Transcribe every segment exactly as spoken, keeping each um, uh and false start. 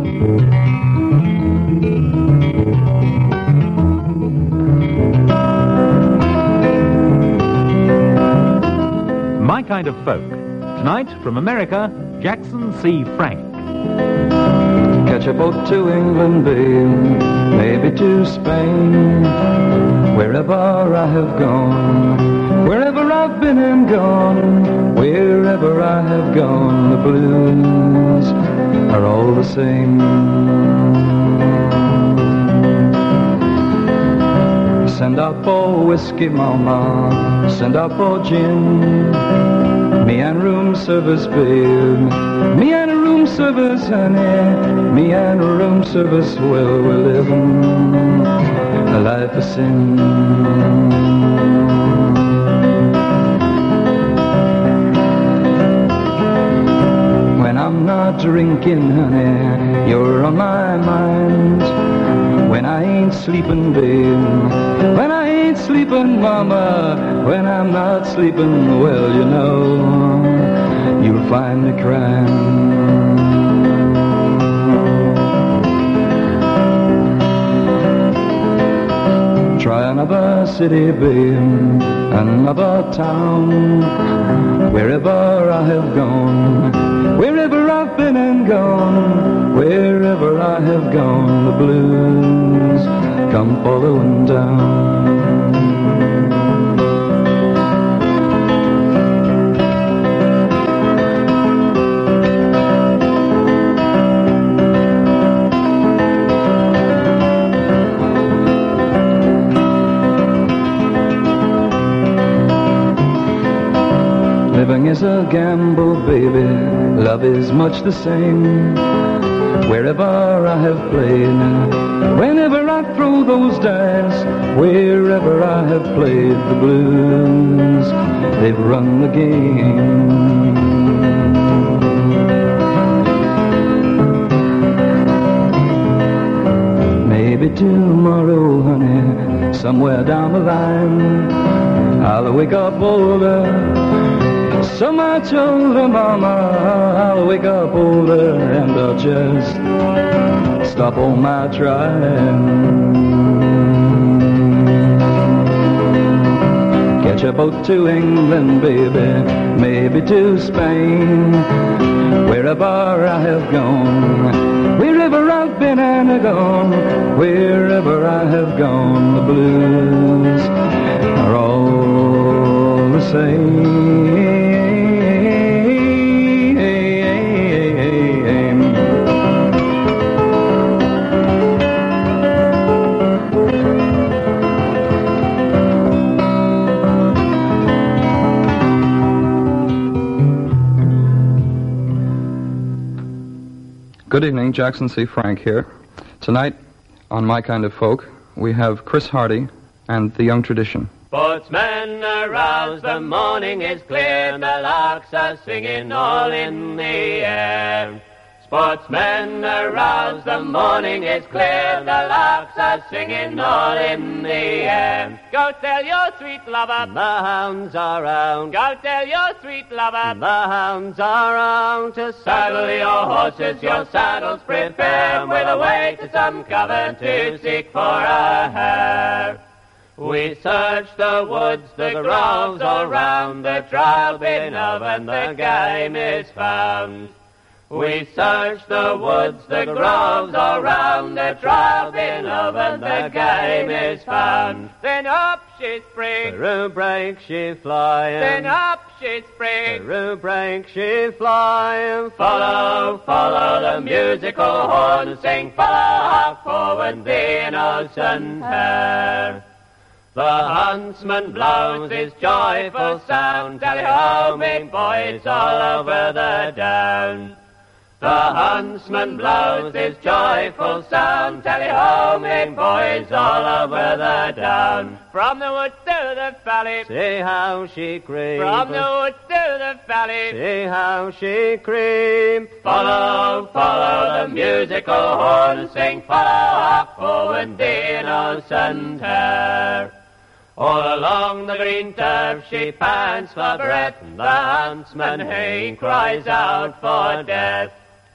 My Kind of Folk. Tonight, from America, Jackson C. Frank. Catch a boat to England, babe, maybe to Spain. Wherever I have gone, wherever I've been and gone, wherever I have gone, the blues are all the same. Send up for whiskey, mama, send up for gin. Me and room service, babe, me and a room service, honey, me and a room service, well, we're living a life of sin. When I'm not drinking, honey, you're on my mind. When I ain't sleeping, babe, when I ain't sleeping, mama, when I'm not sleeping, well, you know, you'll find me crying. Try another city, babe, another town. Wherever I have gone, wherever I've been and gone, wherever I have gone, the blues come following down. Living is a gamble, baby, love is much the same. Wherever I have played, whenever I throw those dice, wherever I have played the blues, they've run the game. Maybe tomorrow, honey, somewhere down the line, I'll wake up older, so much older, mama, I'll wake up older and I'll just stop all my trying. Catch a boat to England, baby, maybe to Spain. Wherever I have gone, wherever I've been and gone, wherever I have gone, the blues are all the same. Good evening, Jackson C. Frank here. Tonight, on My Kind of Folk, we have Chris Hardy and The Young Tradition. Sportsmen arouse, the morning is clear, the larks are singing all in the air. Sportsmen arouse, the morning is clear, the larks are singing all in the air. Go tell your sweet lover, the hounds are round. Go tell your sweet lover, the hounds are round. To saddle your horses, your saddles prepare. We're away to some cover to seek for a hare. We search the woods, the groves all round, the trial been of and the game is found. We search the woods, the groves all round, the trial been of and the game is found. Then up she springs, through break she flying. Then up she springs, through break she flying. Follow, follow the musical horn, sing, follow, hark forward the innocent hare. The huntsman blows his joyful sound, tally-ho-ming boys all over the down. The huntsman blows his joyful sound, tally-ho-ming boys all over the down. From the wood to the valley, see how she creeps. From the wood to the valley, see how she creeps. Follow, follow the musical horn, sing, follow, hark forward the innocent hare. All along the green turf she pants for breath, the huntsman he cries out for death.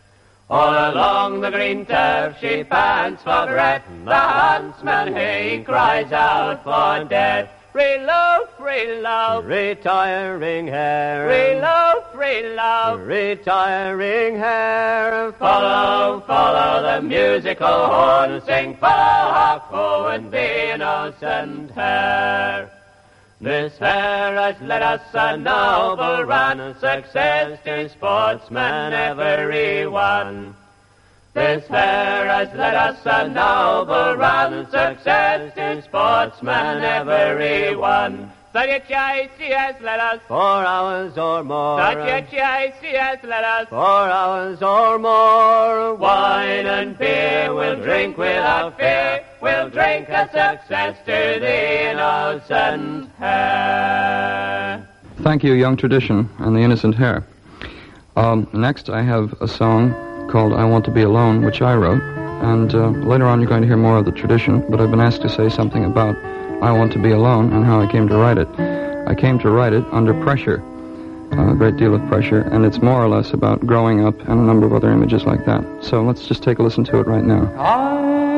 All along the green turf she pants for breath. The huntsman he cries out for death. Free love, free love, retiring hare. Free love, free love, retiring hare. Follow, follow the musical horn, sing fo, hark, fo, and the innocent hare. This hare has led us a noble run, success to sportsmen every one. This hare has led us a noble run, success to sportsmen every one. Such a chase he has led us, four hours or more. Such a chase he has led us, four hours or more. Wine and beer we'll drink without fear, we'll drink a success to the innocent hare. Thank you, Young Tradition and the Innocent Hare. Um, next I have a song called I Want to Be Alone, which I wrote, and uh, later on you're going to hear more of the tradition, but I've been asked to say something about I Want to Be Alone and how I came to write it. I came to write it under pressure, uh, a great deal of pressure, and it's more or less about growing up and a number of other images like that. So let's just take a listen to it right now. I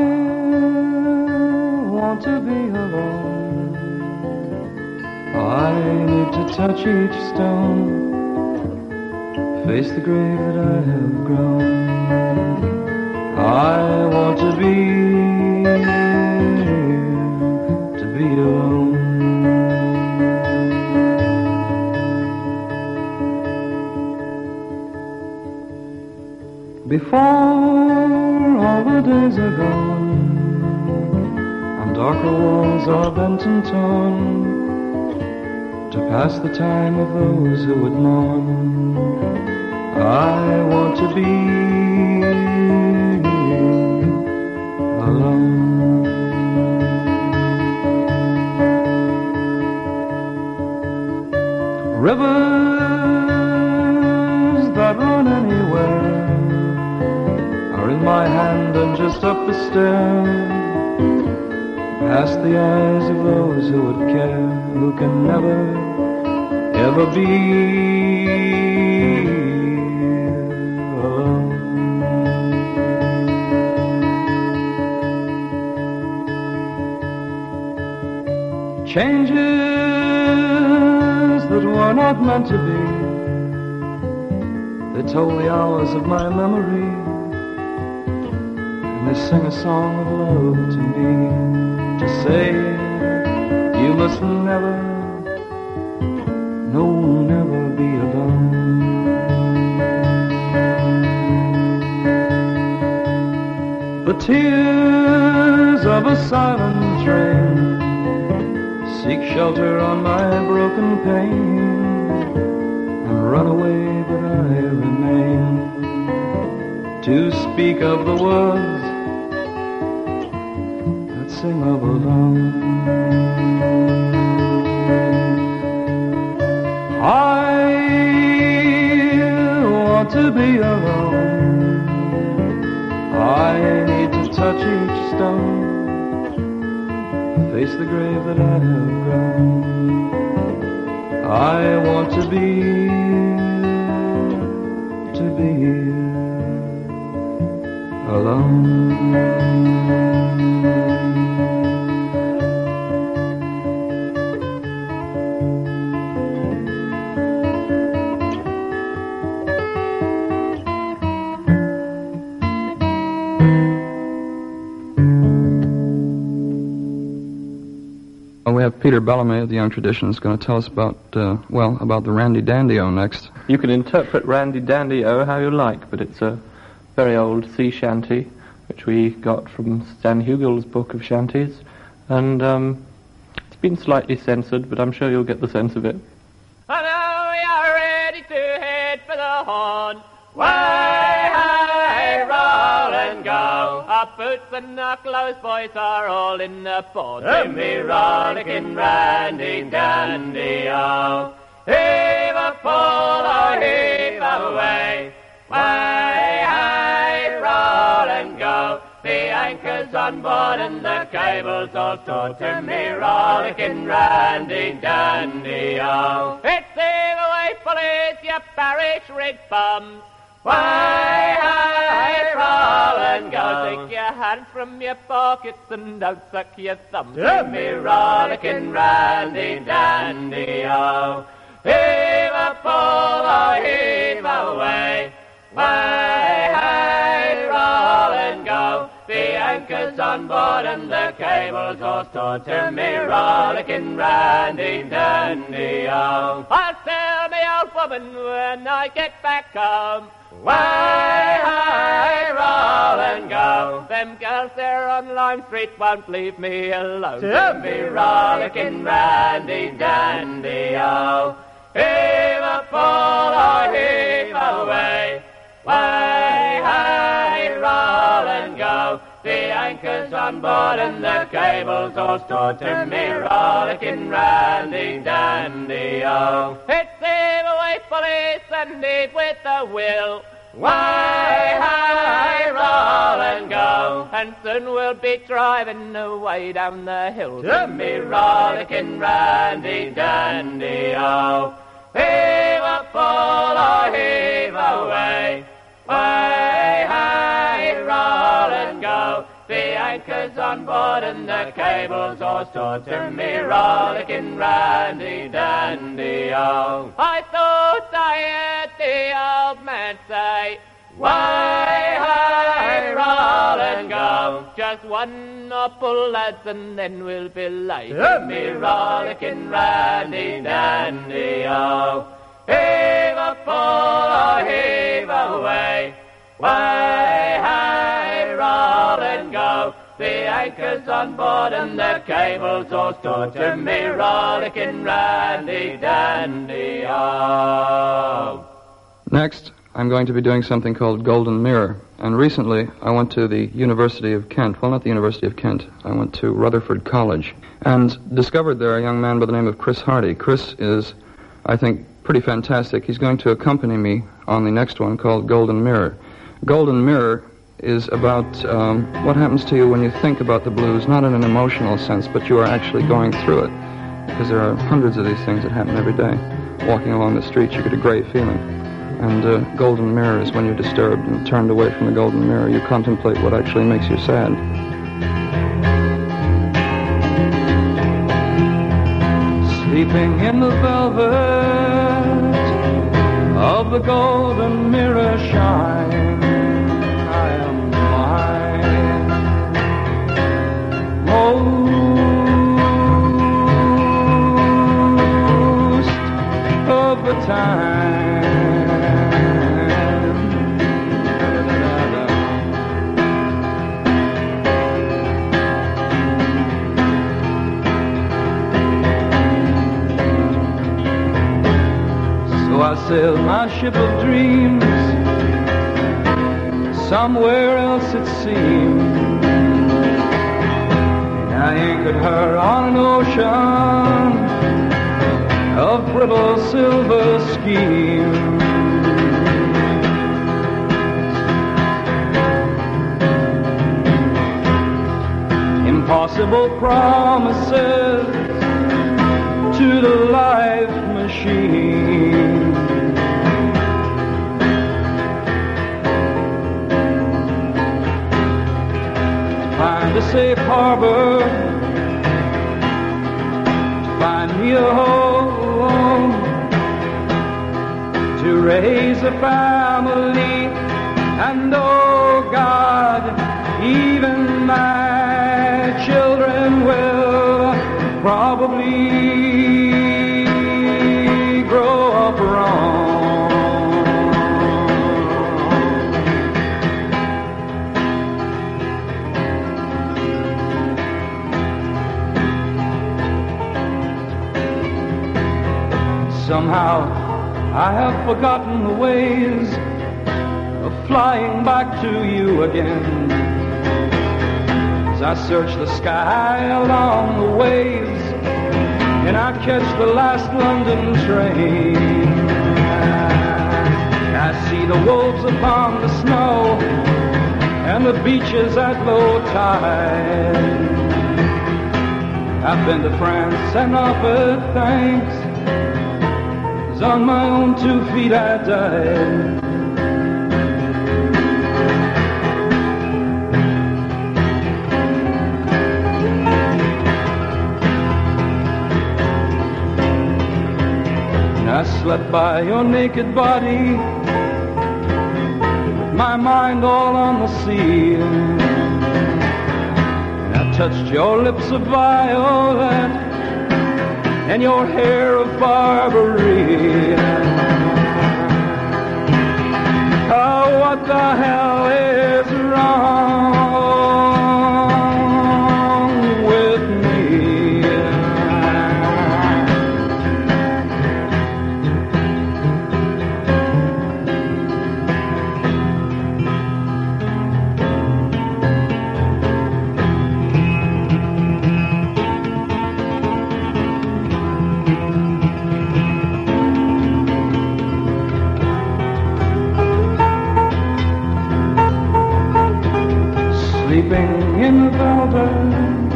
want to be alone. I need to touch each stone, face the grave that I have grown. I want to be, to be alone. Before all the days are gone, and darker walls are bent and torn, to pass the time of those who would mourn, I want to be alone. Rivers that run anywhere are in my hand and just up the stair, past the eyes of those who would care, who can never, ever be alone. Changes that were not meant to be, they toll the hours of my memory, and they sing a song of love to me, to say you must never, no, never be alone. The tears of a silent train seek shelter on my broken pane, and run away, but I remain to speak of the words that sing of alone. I want to be alone. I need to touch each stone, face the grave that I have grown. I want to be, to be alone. We have Peter Bellamy of the Young Tradition is going to tell us about, uh, well, about the Randy Dandy-O next. You can interpret Randy Dandy-O how you like, but it's a very old sea shanty, which we got from Stan Hugel's book of shanties, and um, it's been slightly censored, but I'm sure you'll get the sense of it. And now we are ready to head for the horn. Way, hey, roll and go. Our boots and our clothes, boys, are all in the port. And me rollicking Randy Dandy-O. Heave a pull, oh, heave away. Way, hey, roll and go. The anchor's on board and the cable's all taut. To me rollicking Randy Dandy-O. It's heave away, police, you parish rig bums. Way, hey, roll and go. Take your hand from your pockets and don't suck your thumb. Sing me rollicking Randy Dandy-o. Heave a pull, oh, heave away. Way, hey, roll and go. The anchor's on board and the cable's all stored. To me rollicking Randy Dandy-o. I'll tell me old woman when I get back home. Way, hey, roll and go. Them girls there on Lime Street won't leave me alone. To me rollicking Randy Dandy-o. Heave a pull, oh, heave away. Way, hey, roll and go. The anchor's on board and the cable's all stored. To me rollicking Randy Dandy-o. It's heave away, police, and heave with a will. Way, hey, roll and go. And soon we'll be driving away down the hill. To me rollicking Randy Dandy-o. Heave a pull, oh, heave away. Way, hey, roll and go. The anchor's on board and the cable's all stored. To me rollicking Randy Dandy-o. I thought I heard the old man say, way, hey, roll and go. Just one more pull, lads, and then we'll be late. To me rollicking Randy Dandy-o. Heave a pull, oh, heave away. Way, hey, roll and go. The anchor's on board and the cable's all stored. To me rollicking Randy Dandy-o. Next, I'm going to be doing something called Golden Mirror. And recently, I went to the University of Kent. Well, not the University of Kent. I went to Rutherford College and discovered there a young man by the name of Chris Hardy. Chris is, I think, pretty fantastic. He's going to accompany me on the next one called Golden Mirror. Golden Mirror is about um, what happens to you when you think about the blues, not in an emotional sense, but you are actually going through it. Because there are hundreds of these things that happen every day. Walking along the street, you get a great feeling. And uh, Golden Mirror is when you're disturbed and turned away from the Golden Mirror. You contemplate what actually makes you sad. Sleeping in the velvet of the golden mirror shine, I am mine most of the time. So I sailed my ship of dreams somewhere else it seemed. I anchored her on an ocean of brittle silver schemes. Impossible promises to the life machine. Find a safe harbor, find me a home, to raise a family, and oh God, even my children will probably grow up wrong. Somehow I have forgotten the ways of flying back to you again. As I search the sky along the waves and I catch the last London train, I see the wolves upon the snow and the beaches at low tide. I've been to France and offered thanks, 'cause on my own two feet I died. sat by your naked body, my mind all on the sea. And I touched your lips of violet and your hair of Barbary. Oh, what the hell is wrong with me? Sleeping in the velvet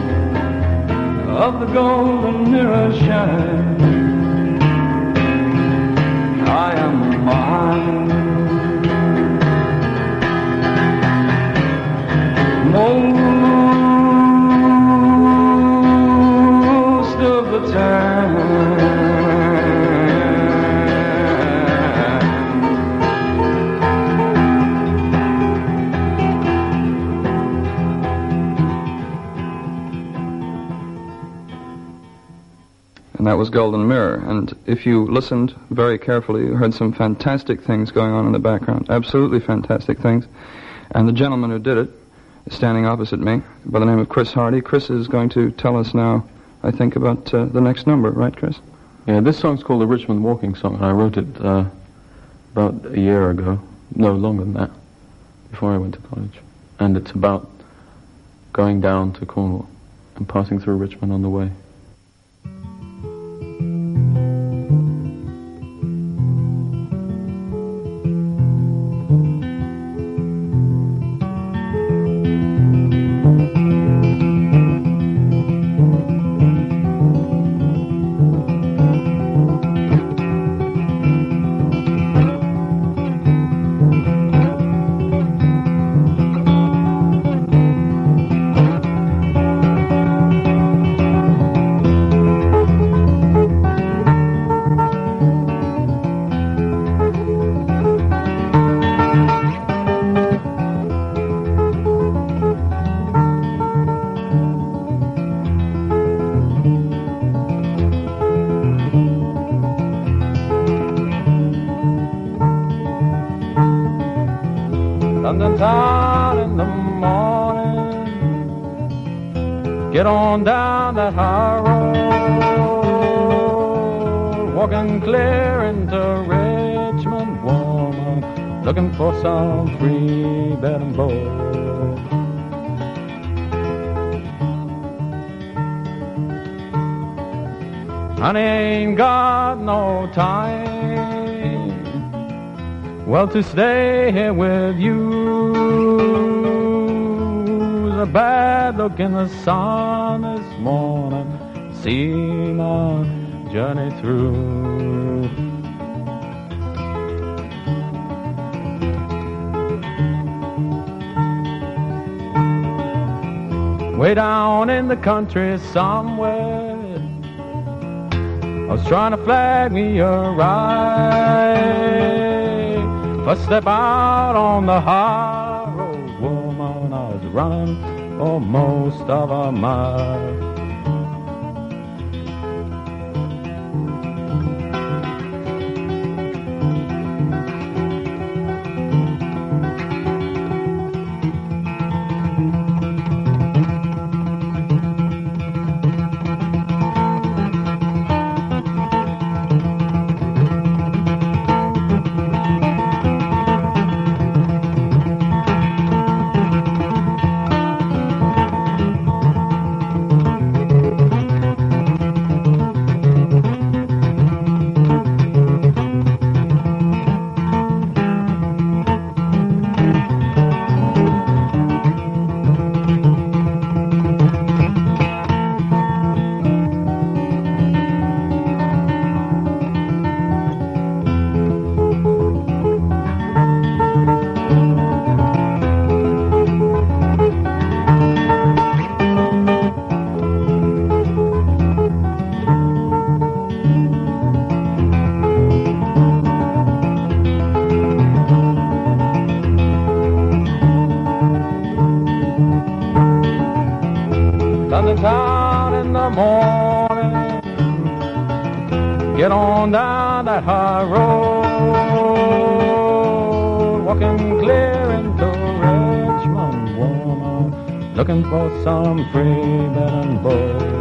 of the golden mirror shine, I am mine. Most of the time. And that was Golden Mirror. And if you listened very carefully, you heard some fantastic things going on in the background. Absolutely fantastic things. And the gentleman who did it is standing opposite me by the name of Chris Hardy. Chris is going to tell us now, I think, about uh, the next number. Right, Chris? Yeah, this song's called the Richmond Walking Song, and I wrote it uh, about a year ago. No, longer than that, before I went to college. And it's about going down to Cornwall and passing through Richmond on the way. London town in the morning, get on down that high road, walking clear into Richmond, woman, looking for some free bed and board. Honey ain't got no time, well, to stay here with you's a bad look in the sun this morning. See my journey through. Way down in the country somewhere, I was trying to flag me a ride. First step out on the high road, woman, I was running for most of a mile. Get on down that high road, walking clear into Richmond, woman, looking for some free bed and board.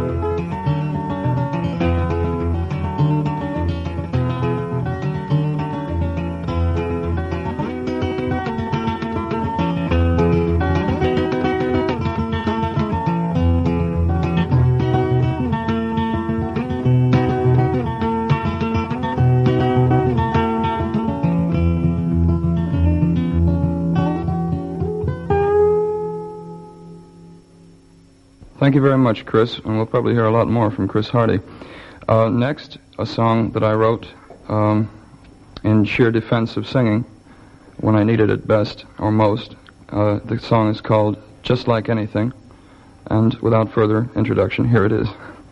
Thank you very much, Chris, and we'll probably hear a lot more from Chris Hardy. Uh, next, a song that I wrote um, in sheer defense of singing when I needed it best, or most. Uh, the song is called Just Like Anything, and without further introduction, here it is.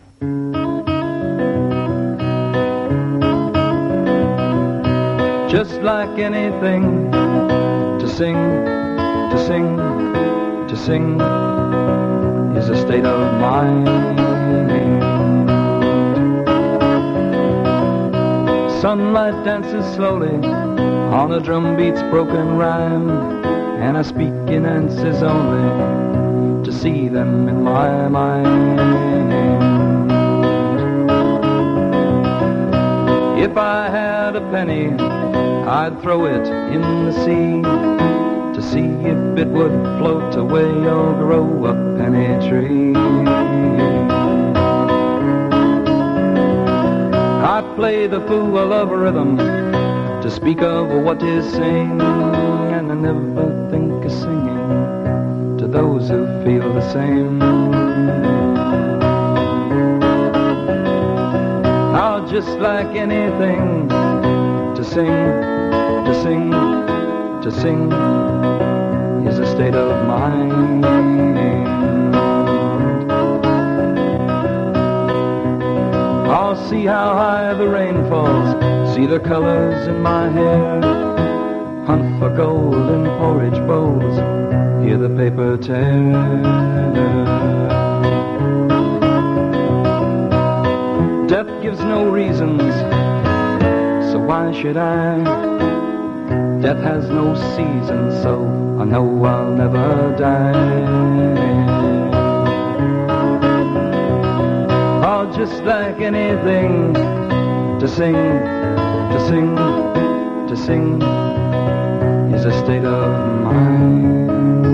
Just like anything, to sing, to sing, to sing is a state of mind. Sunlight dances slowly on a drum beat's broken rhyme, and I speak in answers only to see them in my mind. If I had a penny, I'd throw it in the sea to see if it would float away or grow a penny tree. I play the fool of rhythm to speak of what is sing, and I never think of singing to those who feel the same. I'll just like anything to sing, to sing, to sing is a state of mind. I'll see how high the rain falls, see the colors in my hair, hunt for gold in porridge bowls, hear the paper tear. Death gives no reasons, so why should I? Death has no season, so I know I'll never die. Oh, just like anything, to sing, to sing, to sing is a state of mind.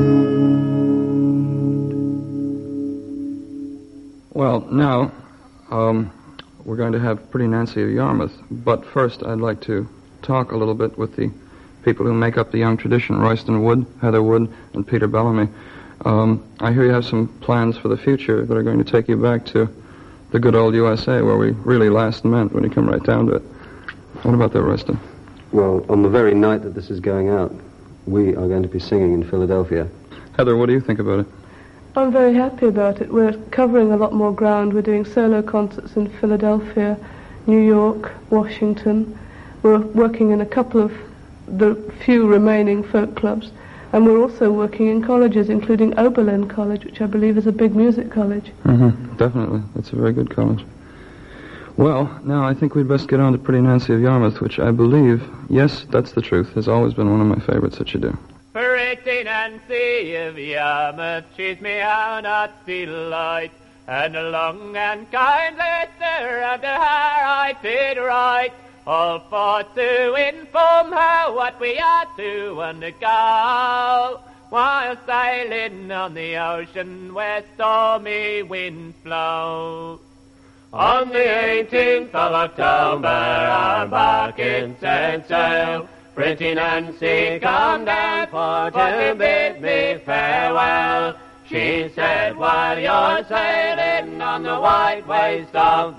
Well, now, um, we're going to have Pretty Nancy of Yarmouth, but first I'd like to talk a little bit with the people who make up the young tradition, Royston Wood, Heather Wood, and Peter Bellamy. Um, I hear you have some plans for the future that are going to take you back to the good old U S A, where we really last met when you come right down to it. What about that, Royston? Well, on the very night that this is going out, we are going to be singing in Philadelphia. Heather, what do you think about it? I'm very happy about it. We're covering a lot more ground. We're doing solo concerts in Philadelphia, New York, Washington. We're working in a couple of the few remaining folk clubs, and we're also working in colleges, including Oberlin College, which I believe is a big music college. Mm-hmm. Definitely. That's a very good college. Well, now I think we'd best get on to Pretty Nancy of Yarmouth, which I believe, yes, that's the truth, has always been one of my favorites that you do. Pretty Nancy of Yarmouth, she's me own heart's delight, and a long and kind letter under her I did write, all for to inform her what we are to undergo, while sailing on the ocean where stormy winds blow. On the eighteenth of October, our bargain set sail. Pretty Nancy come down for to bid me farewell. She said, while you're sailing on the white waste of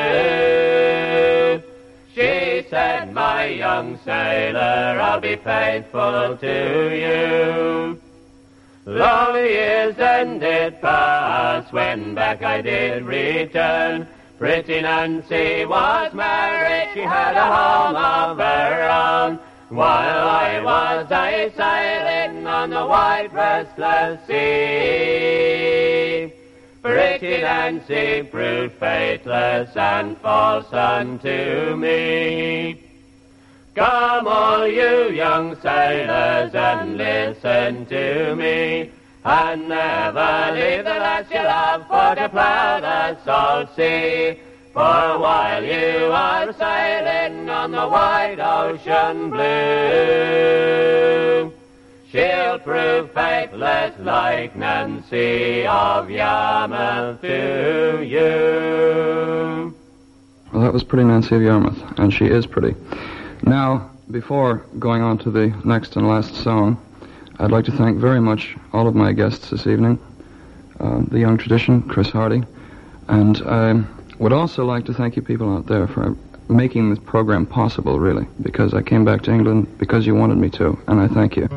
blue, she said, my young sailor, I'll be faithful to you. Long years ended past when back I did return. Pretty Nancy was married, she had a home of her own, while I was a-sailing on the wide restless sea. For Richie Nancy proved faithless and false unto me. Come all you young sailors and listen to me, and never leave the lass you love for to plough the salt sea. For while you are sailing on the wide ocean blue, she'll prove faithless like Nancy of Yarmouth to you. Well, that was pretty Nancy of Yarmouth, and she is pretty. Now, before going on to the next and last song, I'd like to thank very much all of my guests this evening, uh, the Young Tradition, Chris Hardy, and I would also like to thank you people out there for making this program possible, really, because I came back to England because you wanted me to, and I thank you.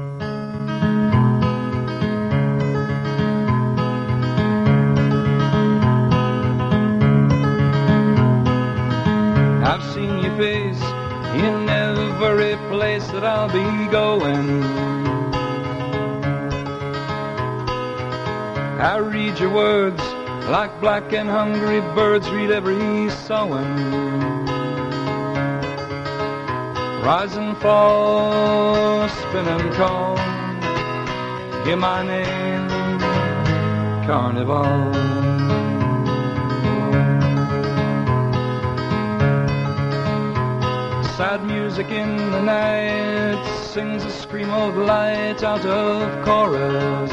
I've seen your face in every place that I'll be going. I read your words like black and hungry birds read every sowing. Rise and fall, spin and call, hear my name, Carnival. Sad music in the night sings a scream of light out of chorus,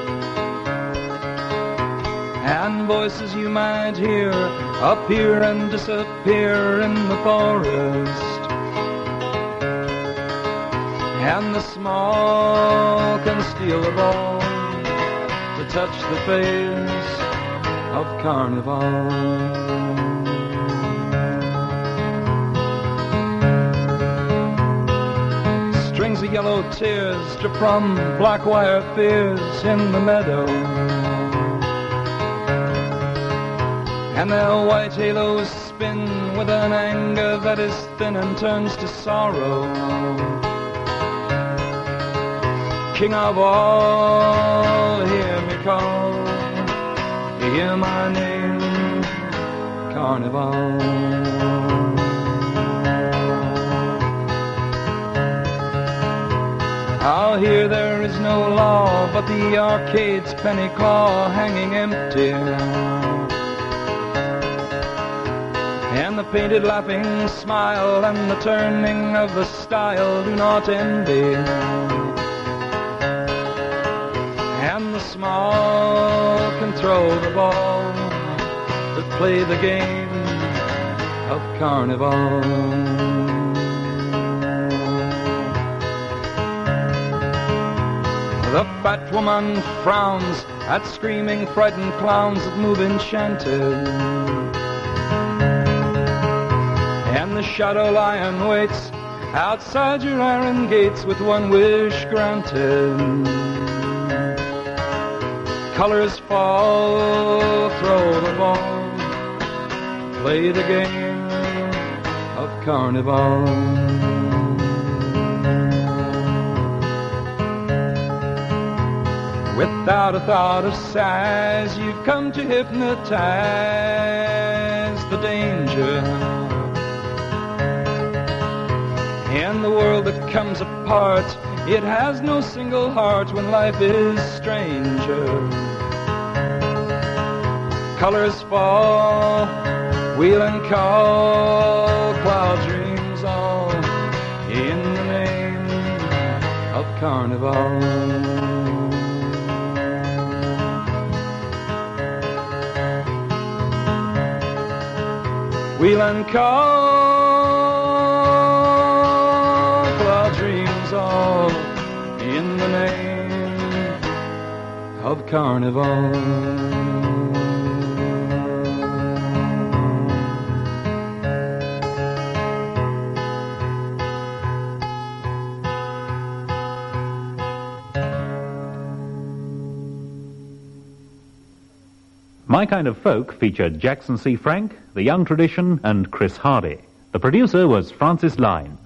and voices you might hear appear and disappear in the forest, and the small can steal the ball to touch the face of Carnival. Strings of yellow tears drip from black wire fears in the meadow, and their white halos spin with an anger that is thin and turns to sorrow. King of all, hear me call, hear my name, Carnival. Out here there is no law, but the arcade's penny claw hanging empty, and the painted laughing smile and the turning of the style do not envy, and the small can throw the ball to play the game of Carnival. The fat woman frowns at screaming, frightened clowns that move enchanted, and the shadow lion waits outside your iron gates with one wish granted. Colors fall, throw the ball, play the game of Carnival. Without a thought of size, you've come to hypnotize the danger in the world that comes apart. It has no single heart when life is stranger. Colors fall, wheel and call, cloud dreams all in the name of Carnival. Wheel and call, cloud dreams all in the name of Carnival. My Kind of Folk featured Jackson C. Frank, The Young Tradition, and Chris Hardy. The producer was Francis Line.